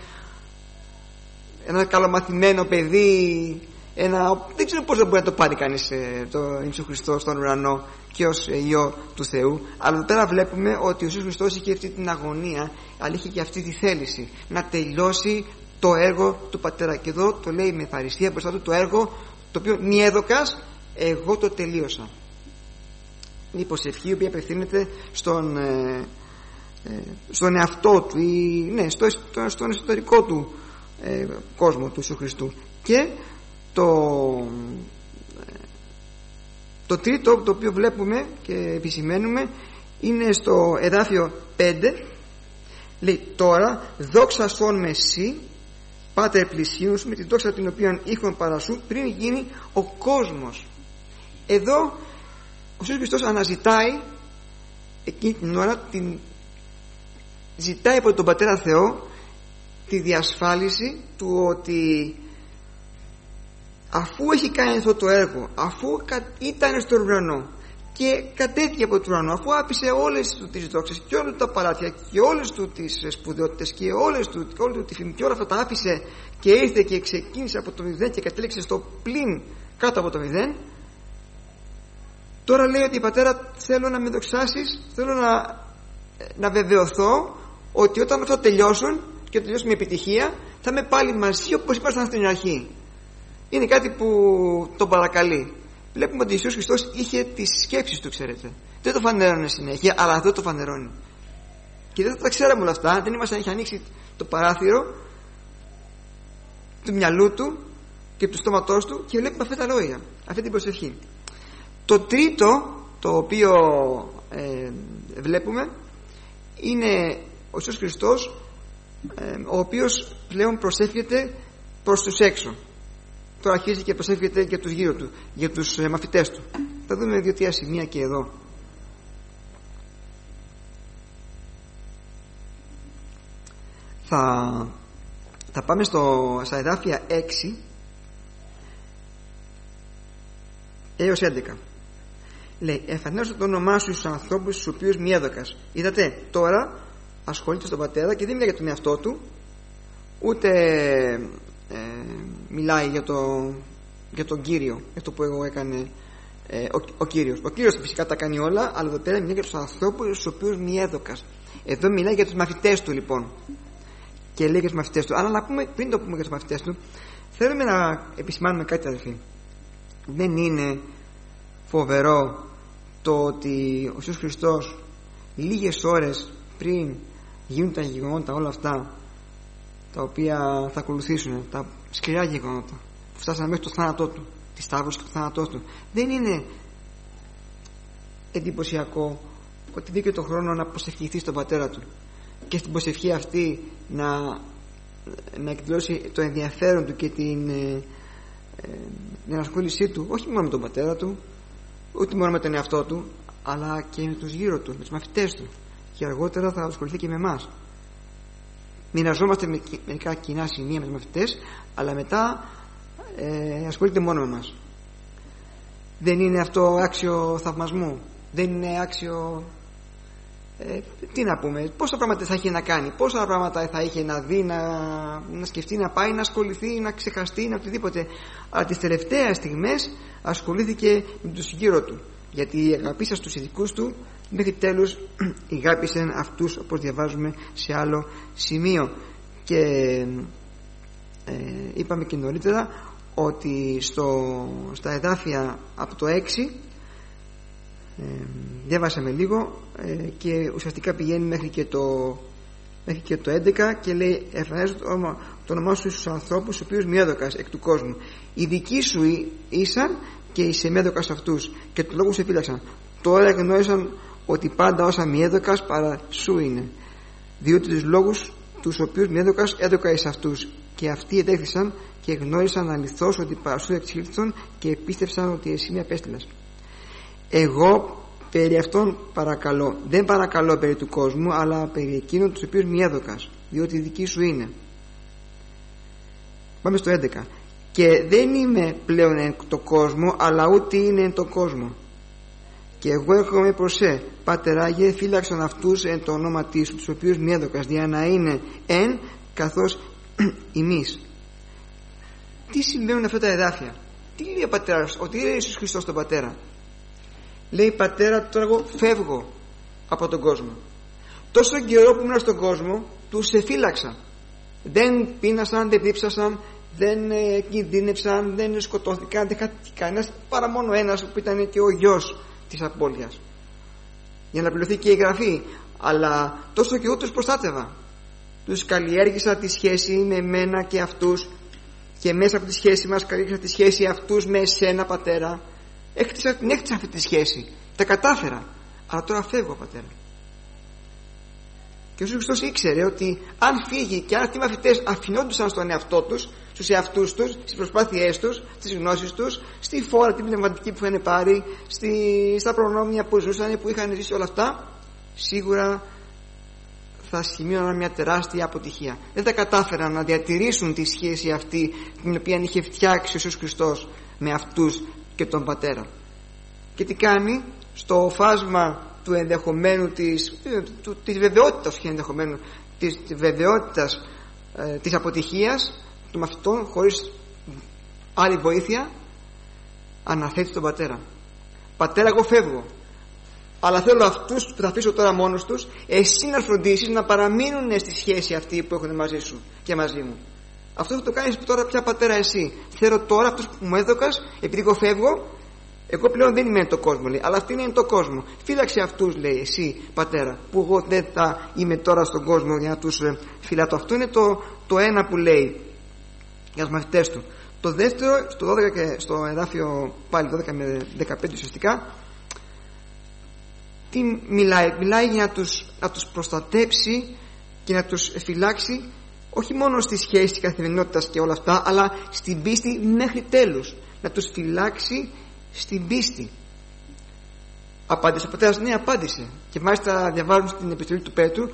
ένα καλομαθημένο παιδί, δεν ξέρω πώς δεν μπορεί να το πάρει κανείς το Ιησού Χριστό στον ουρανό και ως Υιό του Θεού. Αλλά εδώ πέρα βλέπουμε ότι ο Ιησούς Χριστός είχε αυτή την αγωνία, αλλά είχε και αυτή τη θέληση να τελειώσει το έργο του Πατέρα. Και εδώ το λέει με ευχαριστία μπροστά του, το έργο το οποίο μη έδωκας, εγώ το τελείωσα. Είναι η προσευχή η οποία απευθύνεται στον εαυτό του, στον εσωτερικό του κόσμο του Ιησού Χριστού. Και το τρίτο το οποίο βλέπουμε και επισημαίνουμε είναι στο εδάφιο 5. Λέει: τώρα δόξα σον με εσύ Πάτερ πλησίους με την δόξα την οποία είχον παρασού πριν γίνει ο κόσμος. Εδώ ο Ιησούς Χριστός αναζητάει εκείνη την ώρα, ζητάει από τον Πατέρα Θεό τη διασφάλιση του ότι αφού έχει κάνει αυτό το έργο, αφού ήταν στον ουρανό και κατέβηκε από τον ουρανό, αφού άφησε όλες του τις δόξες και όλα τα παλάτια και όλες του τις σπουδαιότητες και όλη του τη φήμη και όλα αυτά τα άφησε και ήρθε και ξεκίνησε από το 0 και κατέληξε στο πλην κάτω από το 0, τώρα λέει ότι Πατέρα, θέλω να με δοξάσεις, θέλω να βεβαιωθώ ότι όταν αυτό τελειώσουν και τελειώσουν με επιτυχία, θα είμαι πάλι μαζί όπως ήμασταν στην αρχή. Είναι κάτι που τον παρακαλεί. Βλέπουμε ότι ο Ιησούς Χριστός είχε τις σκέψεις του, ξέρετε. Δεν το φανέρωνε συνέχεια, αλλά αυτό το φανερώνει. Και δεν θα τα ξέραμε όλα αυτά, δεν ήμασταν, είχε ανοίξει το παράθυρο του μυαλού του και του στόματός του και βλέπουμε αυτά τα λόγια, αυτή την προσευχή. Το τρίτο το οποίο βλέπουμε είναι ο Ιησούς Χριστός, ο οποίος πλέον προσεύχεται προς τους έξω. Τώρα αρχίζει και προσεύχεται για τους γύρω του, για τους μαθητές του. Θα δούμε δύο-τρία σημεία και εδώ. Θα πάμε στα εδάφια 6 έως 11. Λέει: εφανέρωσε το όνομά σου στους ανθρώπους στους οποίους μη έδωκας. Είδατε, τώρα ασχολείται στον Πατέρα και δεν μιλάει για τον εαυτό του, ούτε μιλάει για τον Κύριο, για το που εγώ έκανε ο Κύριος. Ο Κύριος φυσικά τα κάνει όλα, αλλά εδώ πέρα μιλάει για τους ανθρώπους στους οποίους μη έδωκας. Εδώ μιλάει για τους μαθητές του, λοιπόν, και λέει για τους μαθητές του. Αλλά να πούμε, πριν το πούμε για τους μαθητές του, θέλουμε να επισημάνουμε κάτι, αδελφοί. Δεν είναι φοβερό το ότι ο Ιησούς Χριστός λίγες ώρες πριν γίνουν τα γεγονότα όλα αυτά τα οποία θα ακολουθήσουν, τα σκληρά γεγονότα που φτάσανε μέχρι το θάνατό του, τη σταύρωση και το θάνατό του, δεν είναι εντυπωσιακό ότι δίκαιο το χρόνο να προσευχηθεί στον πατέρα του και στην προσευχή αυτή να εκδηλώσει το ενδιαφέρον του και την ενασχόλησή του όχι μόνο με τον πατέρα του, ούτε μόνο με τον εαυτό του, αλλά και με τους γύρω του, με τους μαθητές του, και αργότερα θα ασχοληθεί και με εμάς. Μοιραζόμαστε με μερικά κοινά σημεία με τους μαθητές, αλλά μετά ασχολείται μόνο με μας. Δεν είναι αυτό άξιο θαυμασμού? Δεν είναι άξιο τι να πούμε, πόσα πράγματα θα είχε να κάνει, πόσα πράγματα θα είχε να δει, να σκεφτεί, να πάει, να ασχοληθεί, να ξεχαστεί, να οτιδήποτε. Αλλά τις τελευταίες στιγμές ασχολήθηκε με τους γύρω του, γιατί αγαπήσας τους ειδικούς του μέχρι τέλους ηγάπησε αυτούς, όπως διαβάζουμε σε άλλο σημείο. Και είπαμε και νωρίτερα ότι στα εδάφια από το 6 διάβασαμε λίγο και ουσιαστικά πηγαίνει μέχρι και το 11 και λέει: εμφανίζω το όνομά σου στους ανθρώπους στους οποίους μιέδωκας εκ του κόσμου. Οι δικοί σου ήσαν και είσαι μιέδωκας αυτούς και του λόγου σε φύλαξαν. Τώρα γνώρισαν ότι πάντα όσα μιέδωκας παρά σου είναι, διότι τους λόγους τους οποίους μιέδωκας έδωκα εις αυτούς, και αυτοί εδέχθησαν και γνώρισαν αληθώς ότι παρά σου εξήλθον και πίστευσαν ότι εσύ με απέστειλας. Εγώ περί αυτών παρακαλώ, δεν παρακαλώ περί του κόσμου, αλλά περί εκείνων τους οποίους μη έδωκας, διότι δική σου είναι. Πάμε στο 11. Και δεν είμαι πλέον εν το κόσμο, αλλά ούτε είναι εν το κόσμο. Και εγώ έρχομαι προς σε, Πάτερ Άγιε, φύλαξαν αυτούς εν το όνομα σου, τους οποίους μη έδωκας, για να είναι εν καθώς ημείς. Τι σημαίνουν αυτά τα εδάφια? Τι λέει ο Πατέρας? Ότι λέει Ιησούς Χριστός τον Πατέρα. Λέει: Πατέρα, τώρα εγώ φεύγω από τον κόσμο. Τόσο καιρό που ήμουν στον κόσμο τους εφύλαξα. Δεν πείνασαν, δεν δίψασαν, δεν κινδύνευσαν, δεν σκοτώθηκαν, δεν χάθηκε κανένας, παρά μόνο ένας που ήταν και ο γιος της απώλειας, για να πληρωθεί και η Γραφή. Αλλά τόσο καιρό τους προστάτευα. Τους καλλιέργησα τη σχέση με εμένα και αυτούς, και μέσα από τη σχέση μας καλλιέργησα τη σχέση αυτούς με εσένα, Πατέρα. Την έκτισα αυτή τη σχέση, τα κατάφερα, αλλά τώρα φεύγω, Πατέρα. Και ο Ιησούς Χριστός ήξερε ότι αν φύγει και αν αυτοί οι μαθητές αφινόντουσαν στον εαυτό τους, στους εαυτούς τους, στις προσπάθειές τους, στις γνώσεις τους, στη φόρα την πνευματική που είχαν πάρει, στα προνόμια που ζούσαν, που είχαν ζήσει όλα αυτά, σίγουρα θα σημείωναν μια τεράστια αποτυχία. Δεν θα κατάφεραν να διατηρήσουν τη σχέση αυτή την οποία είχε φτιάξει ο Ιησούς Χριστός με αυτούς και τον Πατέρα. Και τι κάνει? Στο φάσμα του ενδεχομένου της βεβαιότητας, και ενδεχομένου της βεβαιότητας της αποτυχίας των μαθητών, χωρίς άλλη βοήθεια, αναθέτει τον Πατέρα. Πατέρα, εγώ φεύγω, αλλά θέλω αυτούς που θα αφήσω τώρα μόνος τους, εσύ να φροντίσεις να παραμείνουν στη σχέση αυτή που έχουν μαζί σου και μαζί μου. Αυτό θα το κάνεις τώρα πια, Πατέρα, εσύ. Θέλω τώρα αυτούς που μου έδωκας, επειδή εγώ φεύγω, εγώ πλέον δεν είμαι εν το κόσμο, λέει, αλλά αυτοί είναι εν το κόσμο. Φύλαξε αυτούς, λέει, εσύ, Πατέρα, που εγώ δεν θα είμαι τώρα στον κόσμο για να τους φυλάτω. Αυτό είναι το ένα που λέει για τους μαθητές του. Το δεύτερο, στο 12 και στο εδάφιο πάλι 12 με 15 ουσιαστικά, τι μιλάει για να τους προστατέψει και να τους φυλάξει, όχι μόνο στη σχέση της καθημερινότητας και όλα αυτά, αλλά στην πίστη μέχρι τέλους. Να τους φυλάξει στην πίστη. Απάντησε ο Πατέρας? Ναι, απάντησε. Και μάλιστα διαβάζουν στην επιστολή του Πέτρου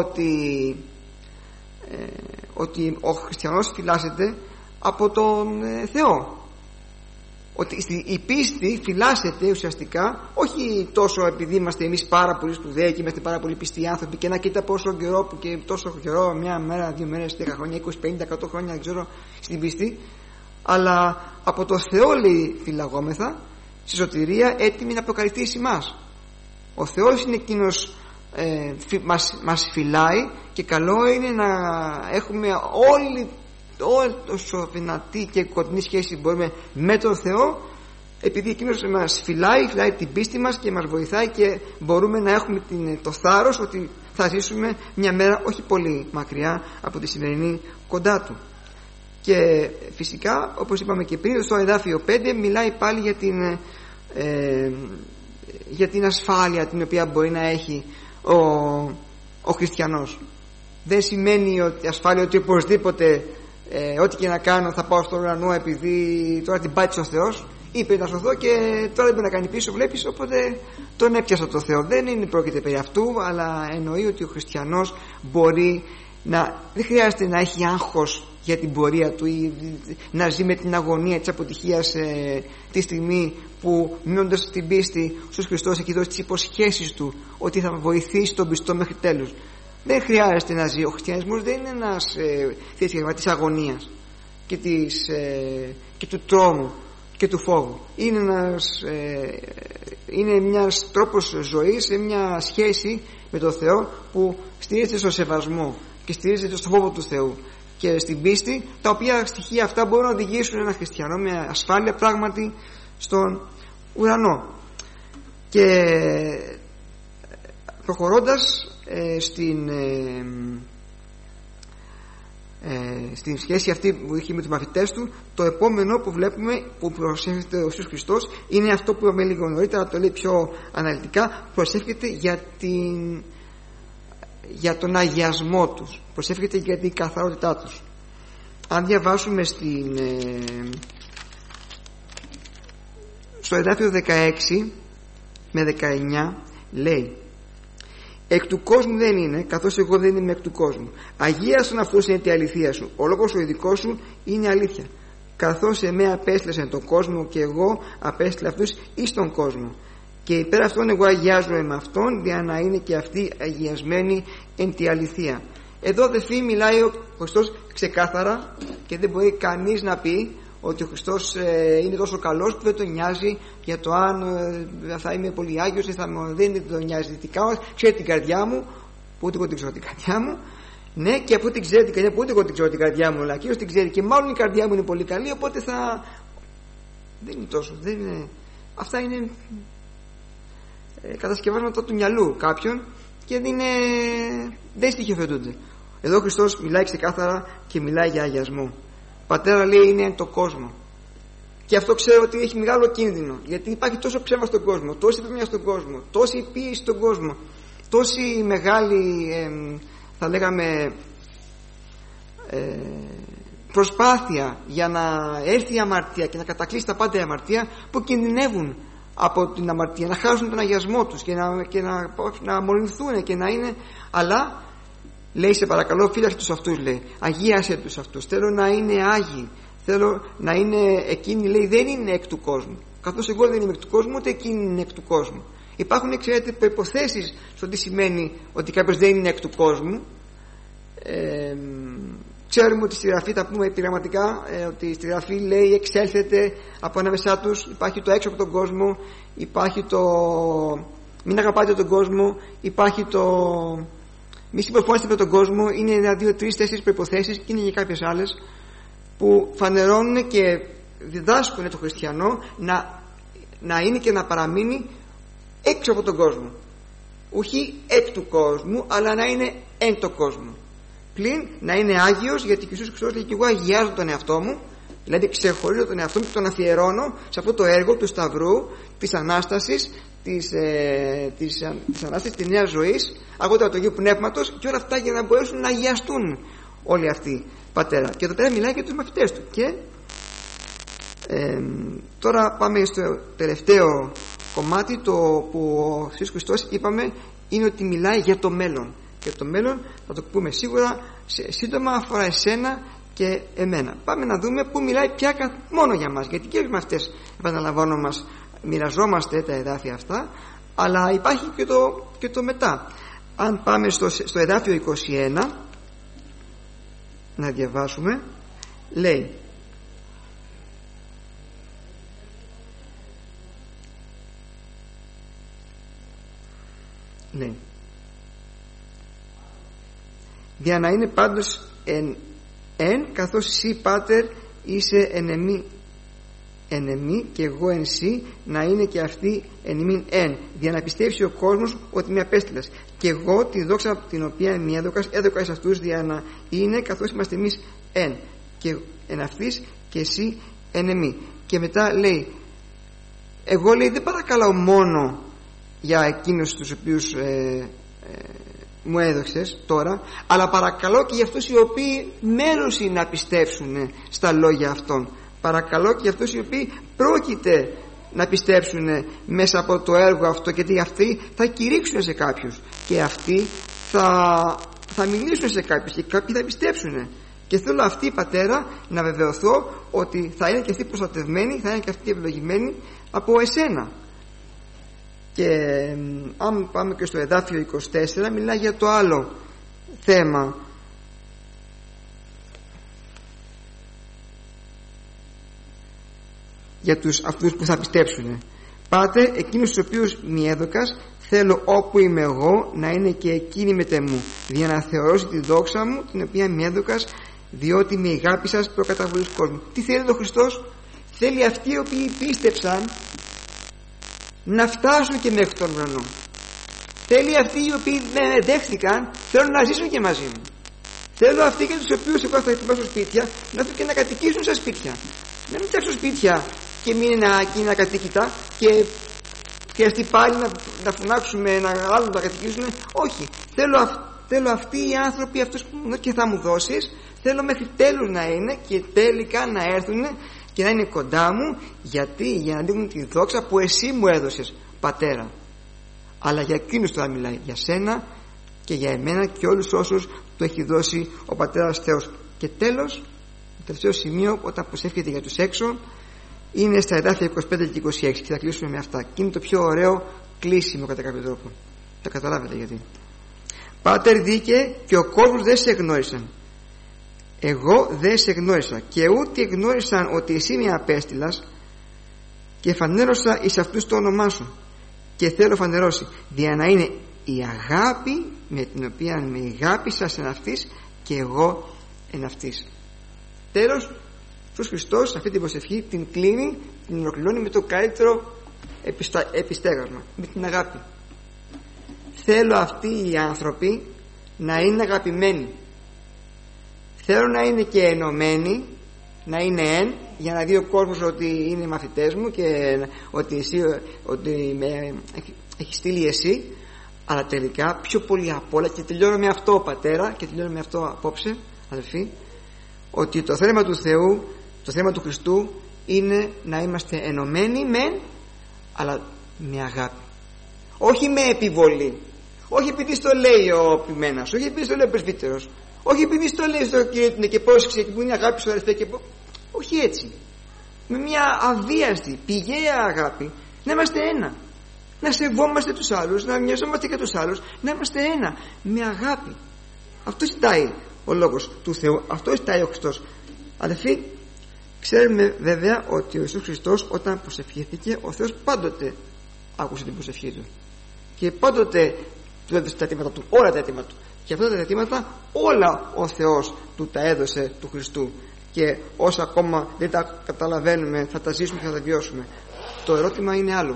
ότι ο χριστιανός φυλάσσεται από τον Θεό. Ότι η πίστη φυλάσσεται ουσιαστικά, όχι τόσο επειδή είμαστε εμείς πάρα πολύ σπουδαίοι και είμαστε πάρα πολύ πιστοί άνθρωποι και να κοίτα πόσο καιρό που και τόσο καιρό, μια μέρα, 2 μέρες, 10 χρόνια, 20, 50, 100 χρόνια, δεν ξέρω, στην πίστη, αλλά από το Θεό, λέει, φυλαγόμεθα στη σωτηρία, έτοιμη να αποκαλυφθεί εις εμάς. Ο Θεός είναι εκείνος μας φυλάει, και καλό είναι να έχουμε όσο δυνατή και κοντινή σχέση μπορούμε με τον Θεό, επειδή εκείνος μας φυλάει την πίστη μας και μας βοηθάει και μπορούμε να έχουμε το θάρρος ότι θα ζήσουμε μια μέρα όχι πολύ μακριά από τη σημερινή κοντά του. Και φυσικά, όπως είπαμε και πριν, στο εδάφιο 5 μιλάει πάλι για την ασφάλεια την οποία μπορεί να έχει ο χριστιανός. Δεν σημαίνει ότι ασφάλεια ότι οπωσδήποτε ό,τι και να κάνω θα πάω στον ουρανό επειδή τώρα την πάτησε ο Θεός, είπε να σωθώ και τώρα δεν μπορεί να κάνει πίσω, βλέπεις, οπότε τον έπιασα το Θεό. Δεν πρόκειται περί αυτού, αλλά εννοεί ότι ο χριστιανός μπορεί δεν χρειάζεται να έχει άγχος για την πορεία του ή να ζει με την αγωνία της αποτυχίας τη στιγμή που, μείνοντας στην πίστη στους Χριστός, έχει δώσει τις υποσχέσεις του ότι θα βοηθήσει τον πιστό μέχρι τέλους. Δεν χρειάζεται να ζει. Ο χριστιανισμός δεν είναι ένας θέσμα της αγωνίας και του τρόμου και του φόβου. Είναι ένας τρόπος ζωής, μια σχέση με τον Θεό που στηρίζεται στο σεβασμό και στηρίζεται στο φόβο του Θεού και στην πίστη, τα οποία στοιχεία αυτά μπορούν να οδηγήσουν ένα χριστιανό με ασφάλεια πράγματι στον ουρανό. Και προχωρώντας στην σχέση αυτή που είχε με τους μαθητές του, το επόμενο που βλέπουμε που προσεύχεται ο Ιησούς Χριστός είναι αυτό που είπαμε λίγο νωρίτερα, το λέει πιο αναλυτικά, προσεύχεται για τον αγιασμό τους, προσεύχεται για την καθαρότητά τους. Αν διαβάσουμε στο εδάφιο 16 με 19 λέει: εκ του κόσμου δεν είναι, καθώς εγώ δεν είμαι εκ του κόσμου. Αγίασον αυτούς είναι τη αληθεία σου. Ο λόγος ο ειδικός σου είναι αλήθεια. Καθώς εμέ απέστειλεσαι τον κόσμο και εγώ απέστειλα αυτούς εις τον κόσμο. Και υπέρ αυτόν εγώ αγιάζομαι με αυτόν, για να είναι και αυτοί αγιασμένοι εν τη αληθεία. Εδώ αδελφοί μιλάει ο Χριστός ξεκάθαρα και δεν μπορεί κανείς να πει ότι ο Χριστός είναι τόσο καλός που δεν τον νοιάζει για το αν θα είμαι πολύ άγιος ή δεν τον νοιάζει. Ξέρει την καρδιά μου, που ούτε εγώ την ξέρω την καρδιά μου. Ναι, και από την ξέρει την καρδιά, που ούτε εγώ την ξέρω την καρδιά μου, αλλά Κύριος την ξέρει και μάλλον η καρδιά μου είναι πολύ καλή, οπότε δεν είναι τόσο. Αυτά είναι κατασκευάσματα του μυαλού κάποιον και δεν στοιχειοθετούνται. Εδώ ο Χριστός μιλάει ξεκάθαρα και μιλάει για αγιασμό. Πατέρα, λέει, είναι το κόσμο. Και αυτό ξέρω ότι έχει μεγάλο κίνδυνο, γιατί υπάρχει τόσο ψέμα στον κόσμο, τόση επιμονή στον κόσμο, τόση πίεση στον κόσμο, τόση μεγάλη θα λέγαμε προσπάθεια για να έρθει η αμαρτία και να κατακλείσει τα πάντα η αμαρτία, που κινδυνεύουν από την αμαρτία, να χάσουν τον αγιασμό τους και να μολυνθούν και να είναι. Αλλά λέει, σε παρακαλώ, φύλαξε τους αυτούς, λέει, αγίασε τους αυτούς, θέλω να είναι άγιοι, θέλω να είναι εκείνοι, λέει, δεν είναι εκ του κόσμου, καθώς εγώ δεν είμαι εκ του κόσμου, ούτε εκείνοι είναι εκ του κόσμου. Υπάρχουν, ξέρετε, προϋποθέσεις στο τι σημαίνει ότι κάποιος δεν είναι εκ του κόσμου. Ξέρουμε ότι στη Γραφή, τα πούμε πειραματικά, ότι στη Γραφή λέει εξέλθετε από ανάμεσά τους. Υπάρχει το έξω από τον κόσμο, υπάρχει το μην αγαπάτε τον κόσμο, υπάρχει το μη συμπορφώνεστε με τον κόσμο. Είναι 1, 2, 3, 4 προϋποθέσεις και είναι και κάποιες άλλες που φανερώνουν και διδάσκουν τον χριστιανό να είναι και να παραμείνει έξω από τον κόσμο, όχι εκ του κόσμου, αλλά να είναι εν το κόσμο. Πλην να είναι άγιος, γιατί ο Ιησούς Χριστός λέει, και εγώ αγιάζω τον εαυτό μου, δηλαδή ξεχωρίζω τον εαυτό μου και τον αφιερώνω σε αυτό το έργο του Σταυρού, της Ανάστασης, της Ανάστασης της νέας ζωής, αργότερα του Αγίου Πνεύματος, και όλα αυτά για να μπορέσουν να αγιαστούν όλοι αυτοί, Πατέρα. Και εδώ πέρα μιλάει για τους μαθητές του. Και τώρα πάμε στο τελευταίο κομμάτι, το που ο Ιησούς Χριστός, είπαμε, είναι ότι μιλάει για το μέλλον. Και το μέλλον, θα το πούμε σίγουρα σύντομα, αφορά εσένα και εμένα. Πάμε να δούμε που μιλάει πια μόνο για μας, γιατί και εμείς αυτές, επαναλαμβάνω, μας μοιραζόμαστε τα εδάφια αυτά, αλλά υπάρχει και το μετά. Αν πάμε στο εδάφιο 21 να διαβάσουμε, λέει, για να είναι πάντως καθώς εσύ, Πάτερ, είσαι εν εμή εν εμεί και εγώ εν σύ, να είναι και αυτοί εν ημίν εν, για να πιστέψει ο κόσμος ότι με απέστειλας, και εγώ τη δόξα την οποία μη έδωκα εις αυτούς, για να είναι καθώς είμαστε εμείς εν, και εν αυτής και εσύ εν εμεί. Και μετά λέει, εγώ, λέει, δεν παρακαλάω μόνο για εκείνους τους οποίους μου έδωξες τώρα, αλλά παρακαλώ και για αυτούς οι οποίοι μέλουσι να πιστέψουν στα λόγια αυτών. Παρακαλώ και για αυτούς οι οποίοι πρόκειται να πιστέψουν μέσα από το έργο αυτό, γιατί αυτοί θα κηρύξουν σε κάποιους και αυτοί θα μιλήσουν σε κάποιους και κάποιοι θα πιστέψουν. Και θέλω αυτοί, Πατέρα, να βεβαιωθώ ότι θα είναι και αυτοί προστατευμένοι, θα είναι και αυτοί ευλογημένοι από εσένα. Και αν πάμε και στο εδάφιο 24, μιλάει για το άλλο θέμα, για αυτούς που θα πιστέψουν. Πάτερ, εκείνους τους οποίους μη έδωκας, θέλω όπου είμαι εγώ να είναι και εκείνοι μετεμού, για να θεωρώσει τη δόξα μου την οποία μη έδωκας, διότι με αγάπησας προκαταβολής κόσμου. Τι θέλει ο Χριστός? Θέλει αυτοί οι οποίοι πίστεψαν να φτάσουν και μέχρι τον ουρανό. Θέλει αυτοί οι οποίοι με δέχθηκαν, θέλουν να ζήσουν και μαζί μου. Θέλω αυτοί για τους οποίους εγώ θα ετοιμάσω σπίτια, να έρθουν και να κατοικήσουν στα σπίτια. Να μην φτιάξω σπίτια και μείνει εκεί ακατοίκητα και χρειαστεί πάλι να φωνάξουμε ένα άλλο να κατοικήσουν. Όχι, θέλω αυτοί οι άνθρωποι, αυτούς που και θα μου δώσεις, θέλω μέχρι τέλους να είναι και τελικά να έρθουν και να είναι κοντά μου. Γιατί? Για να δείχνουν τη δόξα που εσύ μου έδωσες, Πατέρα. Αλλά για εκείνους τώρα μιλάει, για σένα και για εμένα και όλους όσους του έχει δώσει ο Πατέρας Θεός. Και τέλος, το τελευταίο σημείο, όταν προσεύχεται για τους έξω, είναι στα εδάφια 25 και 26 και θα κλείσουμε με αυτά. Και είναι το πιο ωραίο κλείσιμο κατά κάποιο τρόπο. Θα καταλάβετε γιατί. Πάτερ, δίκαι και ο κόσμος δεν σε γνώρισαν. Εγώ δεν σε γνώρισα και ούτε γνώρισαν ότι εσύ με απέστειλας, και φανέρωσα εις αυτούς το όνομά σου, και θέλω φανερώσει, για να είναι η αγάπη με την οποία με αγάπησας εν αυτής και εγώ εν αυτής. Τέλος, ο Χριστός αυτή την προσευχή την κλείνει, την ολοκληρώνει με το καλύτερο επιστέγασμα, με την αγάπη. Θέλω αυτοί οι άνθρωποι να είναι αγαπημένοι. Θέλω να είναι και ενωμένοι, να είναι εν, για να δει ο κόσμος ότι είναι μαθητές μου και ότι με έχει στείλει εσύ. Αλλά τελικά πιο πολύ απ' όλα, και τελειώνω με αυτό, Πατέρα, και τελειώνω με αυτό απόψε, αδελφοί, ότι το θέμα του Θεού, το θέμα του Χριστού είναι να είμαστε ενωμένοι μεν, αλλά με αγάπη. Όχι με επιβολή, όχι επειδή στο λέει ο ποιμένας, όχι επειδή στο λέει ο πρεσβύτερος, όχι επειδή στο λέει στο Κύριο και πρόσεξε και που είναι αγάπη στο αδελφέ, όχι έτσι. Με μια αβίαστη, πηγαία αγάπη, να είμαστε ένα. Να σεβόμαστε τους άλλους, να μοιαζόμαστε και τους άλλους, να είμαστε ένα, με αγάπη. Αυτό ζητάει ο λόγος του Θεού, αυτό ζητάει ο Χριστός. Αδελφοί, ξέρουμε βέβαια ότι ο Ιησούς Χριστός όταν προσευχήθηκε, ο Θεός πάντοτε άκουσε την προσευχή του και πάντοτε του έδωσε τα αιτήματα του, όλα τα αιτήματα του, και αυτά τα αιτήματα όλα ο Θεός του τα έδωσε του Χριστού, και όσα ακόμα δεν τα καταλαβαίνουμε θα τα ζήσουμε και θα τα βιώσουμε. Το ερώτημα είναι άλλο.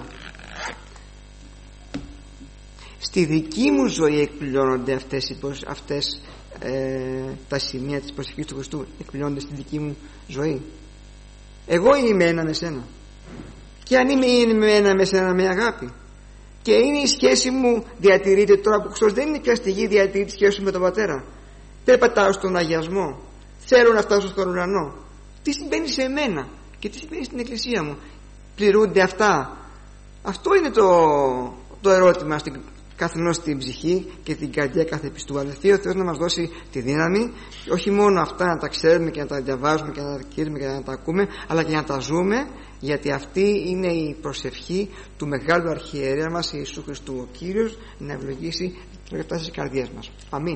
Στη δική μου ζωή εκπληρώνονται αυτές τα σημεία της προσευχής του Χριστού, εκπληρώνονται στη δική μου ζωή? Εγώ είμαι ένα με σένα, και αν είμαι ένα με σένα με αγάπη, και είναι η σχέση μου διατηρείται τώρα που Χριστός δεν είναι πια στη γη, διατηρεί τη σχέση με τον Πατέρα, περπατάω στον αγιασμό, θέλω να φτάσω στον ουρανό, τι συμβαίνει σε εμένα και τι συμβαίνει στην εκκλησία μου? Πληρούνται αυτά? Αυτό είναι το ερώτημα καθενός στην ψυχή και την καρδιά κάθε πιστού. Αδελφοί, ο Θεός να μας δώσει τη δύναμη, όχι μόνο αυτά να τα ξέρουμε και να τα διαβάζουμε και να τα κηρύσουμε και να τα ακούμε, αλλά και να τα ζούμε, γιατί αυτή είναι η προσευχή του Μεγάλου Αρχιερέα μας Ιησού Χριστού. Ο Κύριος να ευλογήσει τις καρδιές μας. Αμήν.